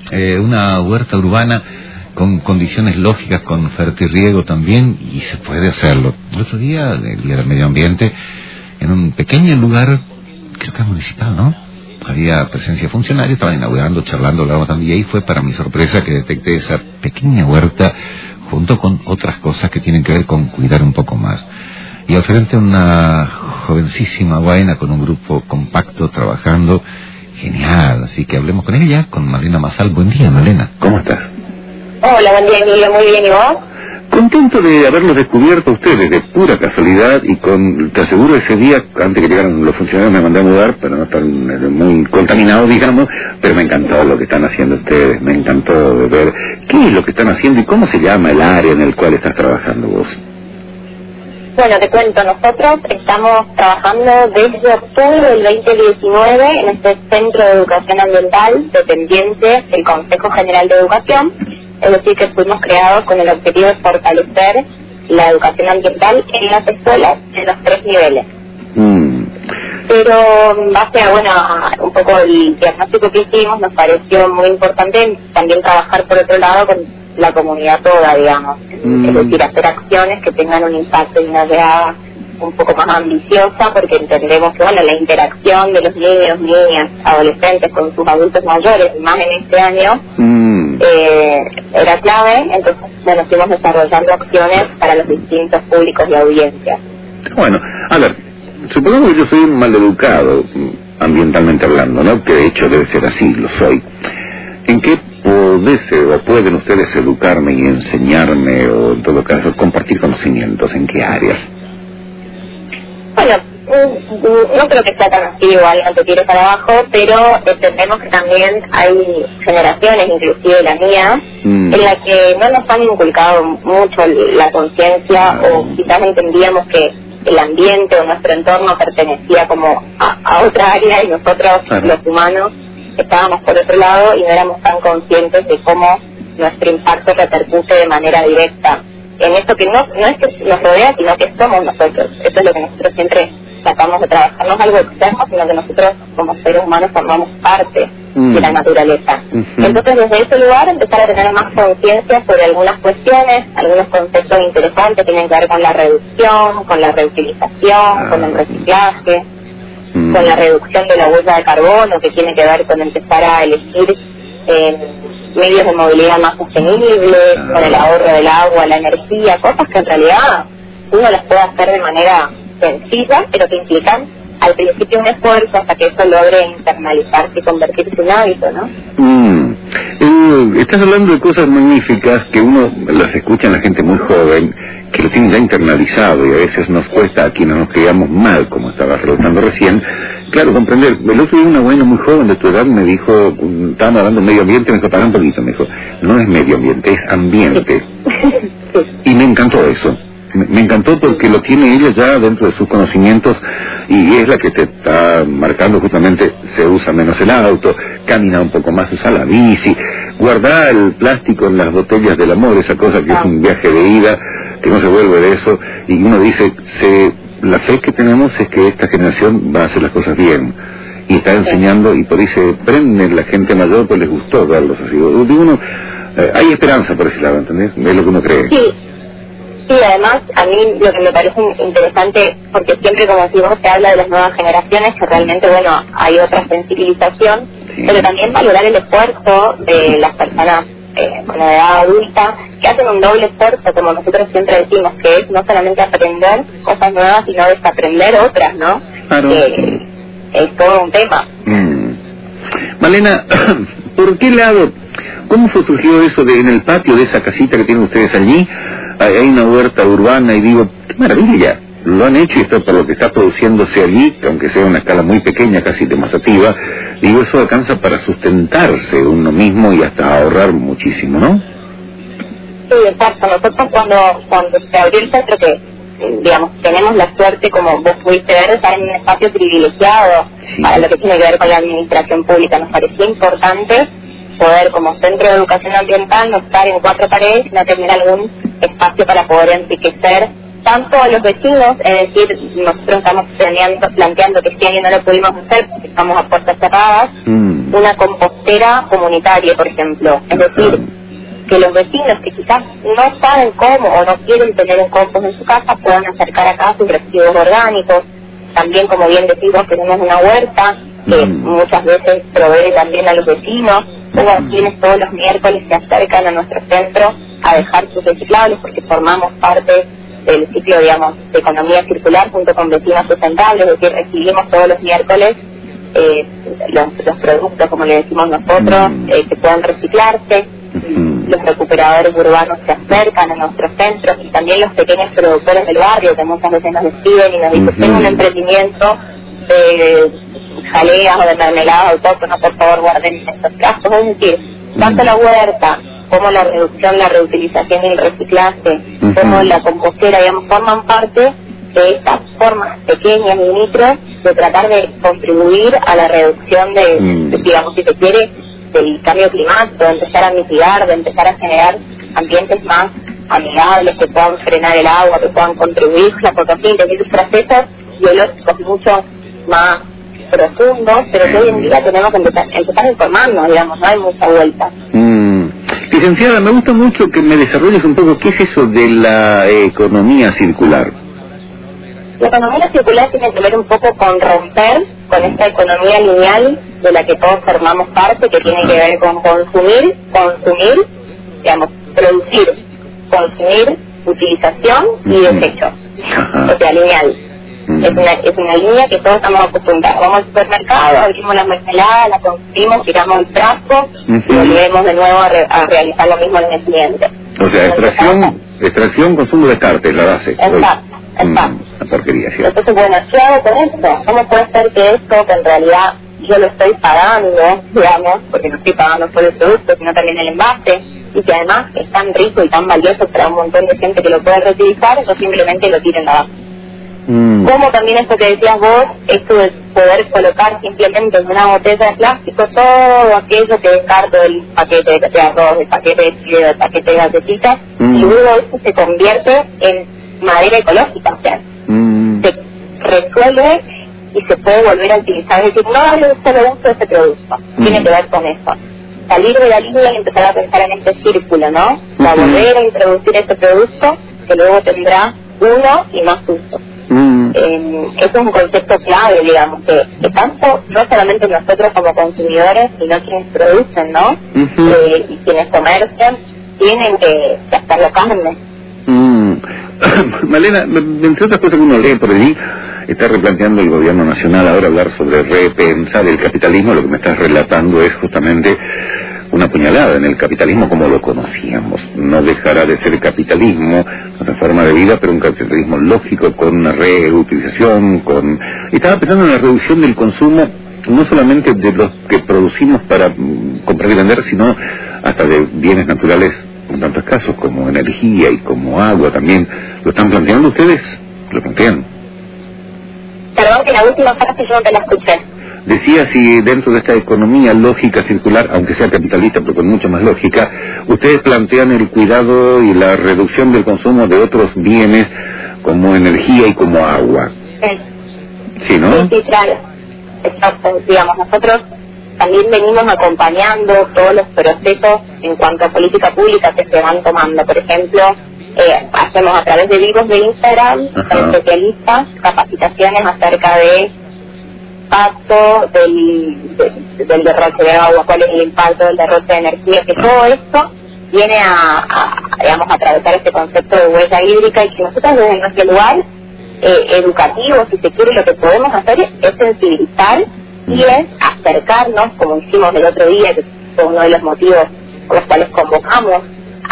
una huerta urbana con condiciones lógicas, con fertirriego también, y se puede hacerlo. El otro día, el Día del Medio Ambiente, en un pequeño lugar, creo que es municipal, ¿no? Había presencia de funcionarios, estaban inaugurando, charlando, hablando también, y ahí fue para mi sorpresa que detecté esa pequeña huerta junto con otras cosas que tienen que ver con cuidar un poco más. Y al frente una jovencísima guaina con un grupo compacto trabajando, genial. Así que hablemos con ella, con Malena Mazal. Buen día, Malena. ¿Cómo estás? Hola, buen día, Emilio. Muy bien, ¿y vos? Contento de haberlos descubierto a ustedes, de pura casualidad, y te aseguro ese día, antes que llegaran los funcionarios, me mandé a mudar para no estar muy contaminado, digamos, pero me encantó lo que están haciendo ustedes, me encantó de ver qué es lo que están haciendo y cómo se llama el área en el cual estás trabajando vos. Bueno, te cuento, nosotros estamos trabajando desde octubre del 2019 en este Centro de Educación Ambiental dependiente del Consejo General de Educación, es decir, que fuimos creados con el objetivo de fortalecer la educación ambiental en las escuelas en los 3 niveles. Pero en base a, un poco el diagnóstico que hicimos, nos pareció muy importante también trabajar por otro lado con la comunidad toda, digamos, es decir, hacer acciones que tengan un impacto y una idea un poco más ambiciosa, porque entendemos que la interacción de los niños, niñas, adolescentes con sus adultos mayores, más en este año, era clave. Entonces, fuimos desarrollando acciones para los distintos públicos y audiencias. Bueno, a ver, supongamos que yo soy un maleducado, ambientalmente hablando, ¿no? Que de hecho debe ser así, lo soy. ¿En qué pueden ustedes educarme y enseñarme, o en todo caso compartir conocimientos? ¿En qué áreas? Bueno, no creo que sea tan así igual, no te tires para abajo, pero entendemos que también hay generaciones, inclusive la mía, en la que no nos han inculcado mucho la conciencia, o quizás entendíamos que el ambiente o nuestro entorno pertenecía como a otra área, y nosotros, los humanos, estábamos por otro lado y no éramos tan conscientes de cómo nuestro impacto repercute de manera directa en esto que no es que nos rodea, sino que somos nosotros. Eso es lo que nosotros siempre tratamos de trabajar, no es algo externo, sino que nosotros como seres humanos formamos parte de la naturaleza. Entonces, desde ese lugar empezar a tener más conciencia sobre algunas cuestiones, algunos conceptos interesantes que tienen que ver con la reducción, con la reutilización, con el reciclaje, con la reducción de la huella de carbono, que tiene que ver con empezar a elegir medios de movilidad más sostenibles, con el ahorro del agua, la energía, cosas que en realidad uno las puede hacer de manera sencilla, pero que implican al principio un esfuerzo hasta que eso logre internalizarse y convertirse en hábito, ¿no? Estás hablando de cosas magníficas que uno las escucha en la gente muy joven, que lo tiene ya internalizado, y a veces nos cuesta a quienes nos criamos mal, como estaba relatando recién, claro, comprender. El otro día una buena muy joven de tu edad me dijo, estaban hablando de medio ambiente, me dijo, para un poquito, me dijo, no es medio ambiente, es ambiente. Y me encantó eso. Me encantó porque lo tiene ella ya dentro de sus conocimientos, y es la que te está marcando justamente. Se usa menos el auto, camina un poco más, usa la bici, guarda el plástico en las botellas del amor, esa cosa que es un viaje de ida, que no se vuelve de eso, y uno dice, la fe que tenemos es que esta generación va a hacer las cosas bien, y está enseñando, y por ahí se prende la gente mayor, pues les gustó verlos así. Hay esperanza por ese lado, ¿entendés? Es lo que uno cree. Sí, además, a mí lo que me parece interesante, porque siempre, como decimos, se habla de las nuevas generaciones, que realmente, hay otra sensibilización, pero también valorar el esfuerzo de las personas con edad adulta, que hacen un doble esfuerzo, como nosotros siempre decimos, que es no solamente aprender cosas nuevas, sino desaprender otras, ¿no? Claro. Es todo un tema. Malena, ¿por qué lado? ¿Cómo surgió eso en el patio de esa casita que tienen ustedes allí? Hay una huerta urbana, y digo, qué maravilla, lo han hecho, y esto por lo que está produciéndose allí, aunque sea a una escala muy pequeña, casi demostrativa, digo, eso alcanza para sustentarse uno mismo y hasta ahorrar muchísimo, ¿no? Sí, exacto. Nosotros cuando se abrió el centro, que digamos, tenemos la suerte, como vos pudiste ver, de estar en un espacio privilegiado para lo que tiene que ver con la administración pública. Nos parecía importante poder, como centro de educación ambiental, no estar en 4 paredes, sino tener algún espacio para poder enriquecer tanto a los vecinos, es decir, nosotros estamos planteando que este año no lo pudimos hacer porque estamos a puertas cerradas, una compostera comunitaria, por ejemplo, es decir, que los vecinos que quizás no saben cómo o no quieren tener un compost en su casa puedan acercar acá sus residuos orgánicos. También, como bien decimos, tenemos una huerta que muchas veces provee también a los vecinos, o quienes todos los miércoles se acercan a nuestro centro a dejar sus reciclables porque formamos parte del ciclo, digamos, de economía circular junto con vecinos sustentables, es decir, recibimos todos los miércoles los productos, como le decimos nosotros, que puedan reciclarse. Los recuperadores urbanos se acercan a nuestros centros y también los pequeños productores del barrio que muchas veces nos escriben y nos dicen: tengo un emprendimiento de jaleas o de mermelada autóctona, por favor guarden estos casos. Es decir, tanto la huerta como la reducción, la reutilización y el reciclaje, como la compostera, digamos, forman parte de estas formas pequeñas y micro de tratar de contribuir a la reducción de digamos, si se quiere, del cambio climático, de empezar a mitigar, de empezar a generar ambientes más amigables que puedan frenar el agua, que puedan contribuir a la fotosíntesis, procesos biológicos mucho más profundos, pero que hoy en día tenemos que empezar a informarnos, digamos, no hay mucha vuelta. Licenciada, me gusta mucho que me desarrolles un poco qué es eso de la economía circular. La economía circular tiene que ver un poco con romper con esta economía lineal de la que todos formamos parte, que tiene que ver con consumir, digamos, producir, consumir, utilización y desecho. O sea, lineal. Es una línea que todos estamos acostumbrados. Vamos al supermercado, abrimos la mermelada, la consumimos, tiramos el frasco y volvemos de nuevo a realizar lo mismo en el siguiente. O sea, extracción, consumo, descarte, la base. Exacto. Una porquería, ¿sí? Entonces, bueno, ¿qué hago con esto? ¿Cómo puede ser que esto, que en realidad yo lo estoy pagando, digamos, porque no estoy pagando solo el producto, sino también el envase, y que además es tan rico y tan valioso para un montón de gente que lo puede reutilizar, yo simplemente lo tiro en la base? Como también esto que decías vos, esto de poder colocar simplemente en una botella de plástico todo aquello que descarto del paquete de arroz, del paquete de fideo, del paquete de galletitas, y luego esto se convierte en madera ecológica, o sea, se resuelve y se puede volver a utilizar, es decir, no darle un solo uso de ese producto, tiene que ver con eso, salir de la línea y empezar a pensar en este círculo, ¿no? Para volver a introducir ese producto que luego tendrá uno y más usos. Eso es un concepto clave, digamos, que tanto, no solamente nosotros como consumidores, sino quienes producen, ¿no? Y quienes comercian, tienen que hacerlo carne. Malena, entre otras cosas que uno lee por allí, está replanteando el gobierno nacional ahora hablar sobre repensar el capitalismo. Lo que me estás relatando es justamente una puñalada en el capitalismo como lo conocíamos. No dejará de ser capitalismo, nuestra forma de vida, pero un capitalismo lógico, con una reutilización, Estaba pensando en la reducción del consumo, no solamente de los que producimos para comprar y vender, sino hasta de bienes naturales, en tantos casos como energía y como agua también. ¿Lo están planteando ustedes? ¿Lo plantean? Perdón, que la última frase yo no te la escuché. Decía si dentro de esta economía lógica circular, aunque sea capitalista pero con mucha más lógica, ustedes plantean el cuidado y la reducción del consumo de otros bienes como energía y como agua. Sí, ¿no? Sí, claro. Exacto. Digamos, nosotros también venimos acompañando todos los procesos en cuanto a política pública que se van tomando. Por ejemplo, hacemos a través de vivos de Instagram, especialistas, capacitaciones acerca de impacto del derroche de agua, cuál es el impacto del derroche de energía, que todo esto viene digamos, a atravesar este concepto de huella hídrica, y que nosotros desde nuestro lugar educativo, si se quiere, lo que podemos hacer es sensibilizar y es acercarnos, como hicimos el otro día, que fue uno de los motivos por los cuales convocamos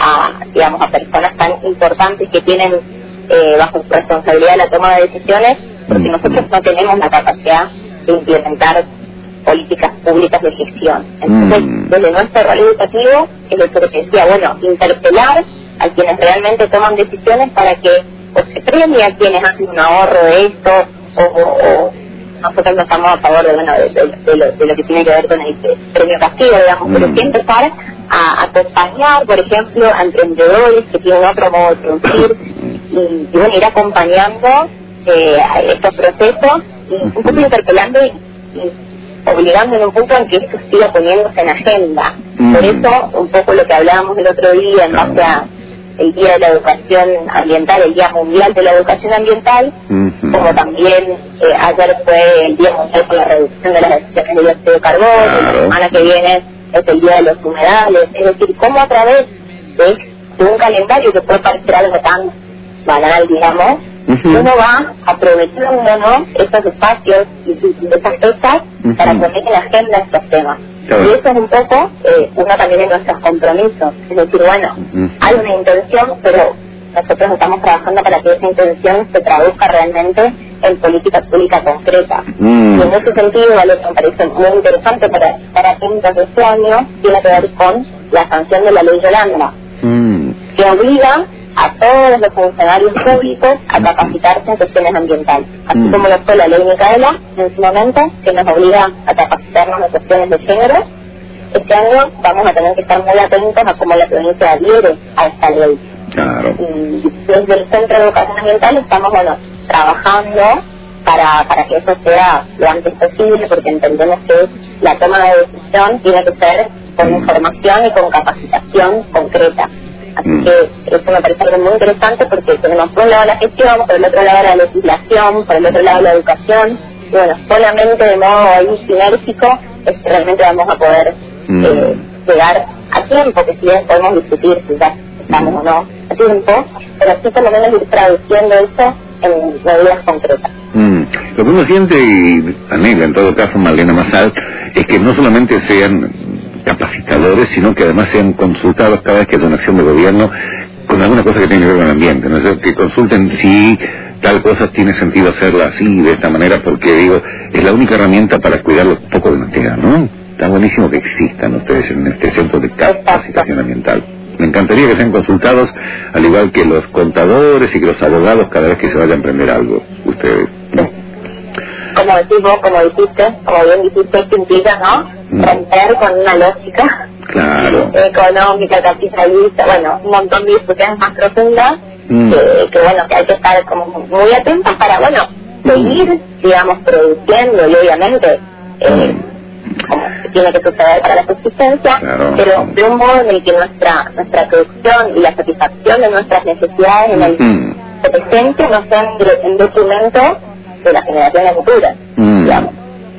a personas tan importantes que tienen bajo su responsabilidad la toma de decisiones, porque nosotros no tenemos la capacidad de implementar políticas públicas de gestión. Entonces, desde nuestro rol educativo, es lo que decía, bueno, interpelar a quienes realmente toman decisiones para que o se premie a quienes hacen un ahorro de esto, o nosotros no estamos a favor de lo que tiene que ver con el premio castigo, digamos, pero sí empezar a acompañar, por ejemplo, a emprendedores que tienen otro modo de producir, y bueno, ir acompañando estos procesos y un poco interpelando y obligando en un punto en que esto siga poniéndose en agenda. Por eso, un poco lo que hablábamos el otro día en base a el Día de la Educación Ambiental, el Día Mundial de la Educación Ambiental, como también ayer fue el Día Mundial por la Reducción de las Emisiones de Dióxido de Carbono, la semana que viene es el Día de los Humedales, es decir, cómo a través de un calendario que puede parecer algo tan banal, digamos, uno va aprovechando, ¿no?, estos espacios y esas fechas para poner en la agenda estos temas. Y eso es un poco uno también de nuestros compromisos. Es decir, bueno, hay una intención, pero nosotros estamos trabajando para que esa intención se traduzca realmente en política pública concreta. Y en ese sentido, algo que me parece muy interesante para estar atentos de este año, tiene que ver con la sanción de la ley Yolanda, que obliga a todos los funcionarios públicos a capacitarse en cuestiones ambientales, así como lo fue la ley Micaela en su momento, que nos obliga a capacitarnos en cuestiones de género. Este año vamos a tener que estar muy atentos a cómo la provincia adhiere a esta ley. Claro. Y desde el Centro de Educación Ambiental estamos, bueno, trabajando para que eso sea lo antes posible, porque entendemos que la toma de decisión tiene que ser con información y con capacitación concreta. Así que eso me parece algo muy interesante, porque tenemos por un lado la gestión, por el otro lado la legislación, por el otro lado la educación, y bueno, solamente de modo ahí sinérgico es que realmente vamos a poder llegar a tiempo, que si bien podemos discutir si ya estamos o no a tiempo, pero sí por lo menos ir traduciendo eso en medidas concretas. Lo que uno siente y anhela en todo caso, Malena Massal, es que no solamente sean capacitadores, sino que además sean consultados cada vez que hay una acción de gobierno con alguna cosa que tiene que ver con el ambiente, ¿no? O sea, que consulten si tal cosa tiene sentido hacerla así, de esta manera, porque digo, es la única herramienta para cuidar un poco de nuestra tierra, ¿no? Está buenísimo que existan ustedes en este centro de capacitación ambiental. Me encantaría que sean consultados, al igual que los contadores y que los abogados, cada vez que se vaya a emprender algo, ustedes, ¿no? Como decís vos, como bien dijiste, esto implica, ¿no?, romper con una lógica económica, capitalista, bueno, un montón de discusiones más profundas, que bueno, que hay que estar como muy atentos para, bueno, seguir, digamos, produciendo, y obviamente como tiene que suceder para la subsistencia, pero de un modo en el que nuestra producción y la satisfacción de nuestras necesidades en el presente no sean en detrimento de las generaciones futuras, digamos.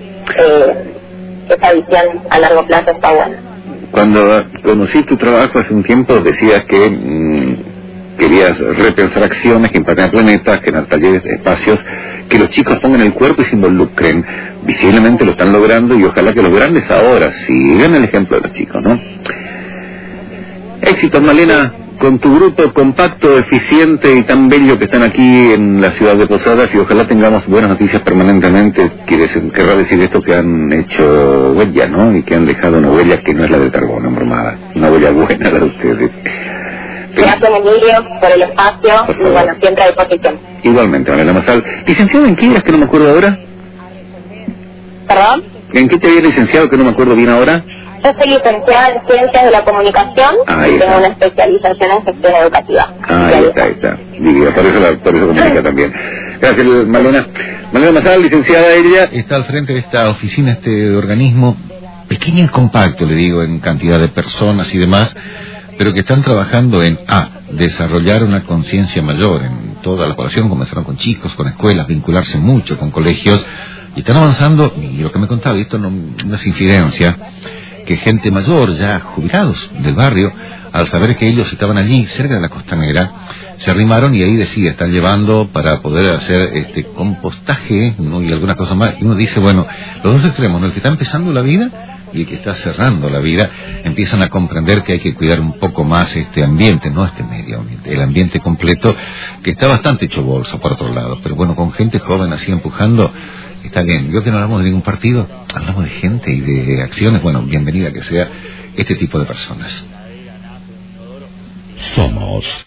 Esa visión a largo plazo está buena. Cuando conocí tu trabajo hace un tiempo, decías que querías repensar acciones que impacten al planeta, generar talleres, espacios, que los chicos pongan el cuerpo y se involucren. Visiblemente lo están logrando, y ojalá que los grandes ahora sigan el ejemplo de los chicos, ¿no? Éxitos, Malena, con tu grupo compacto, eficiente y tan bello que están aquí en la ciudad de Posadas, y ojalá tengamos buenas noticias permanentemente. Querrá decir esto, que han hecho huella, ¿no? Y que han dejado una huella que no es la del carbón, embromada, una huella buena la de ustedes. Gracias, Emilio, por el espacio, y bueno, siempre a disposición. Igualmente, Malena Massal. ¿Licenciado en qué eras, que no me acuerdo ahora? ¿Perdón? ¿En qué te habías licenciado, que no me acuerdo bien ahora? Yo soy licenciada en Ciencias de la Comunicación y tengo una especialización en Gestión Educativa. Ahí está. Digo, por eso comunica también. Gracias, Malena. Malena Massal, licenciada ella. Está al frente de esta oficina, este organismo pequeño y compacto, le digo, en cantidad de personas y demás, pero que están trabajando en desarrollar una conciencia mayor en toda la población. Comenzaron con chicos, con escuelas, vincularse mucho con colegios, y están avanzando. Y lo que me contaba, y esto no es infidencia, que gente mayor, ya jubilados del barrio, al saber que ellos estaban allí, cerca de la costanera, se arrimaron, y ahí decía, están llevando para poder hacer compostaje, ¿no?, y algunas cosas más. Y uno dice, bueno, los dos extremos, ¿no?, el que está empezando la vida y el que está cerrando la vida, empiezan a comprender que hay que cuidar un poco más este ambiente, no este medio ambiente, el ambiente completo, que está bastante hecho bolsa por otro lado, pero bueno, con gente joven así empujando, está bien. Yo que no hablamos de ningún partido, hablamos de gente y de acciones. Bueno, bienvenida que sea este tipo de personas. Somos